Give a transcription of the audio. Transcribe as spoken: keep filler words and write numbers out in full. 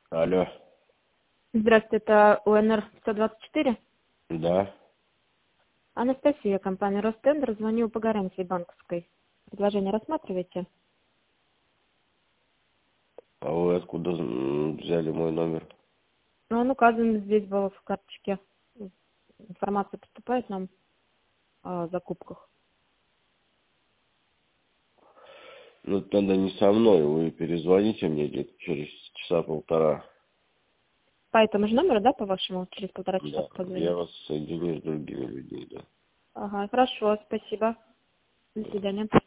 Алло. Здравствуйте, это УНР сто двадцать четыре? Да. Анастасия, компания Ростендер. Звоню по гарантии банковской. Предложение рассматриваете? А вы откуда м, взяли мой номер? Ну, он указан здесь был в карточке. Информация поступает нам о закупках. Ну, тогда не со мной. Вы перезвоните мне где-то через часа полтора. По этому же номеру, да, по-вашему, через полтора часа Да. Я позвонить? вас соединю с другими людьми, да. Ага, хорошо, спасибо. До свидания.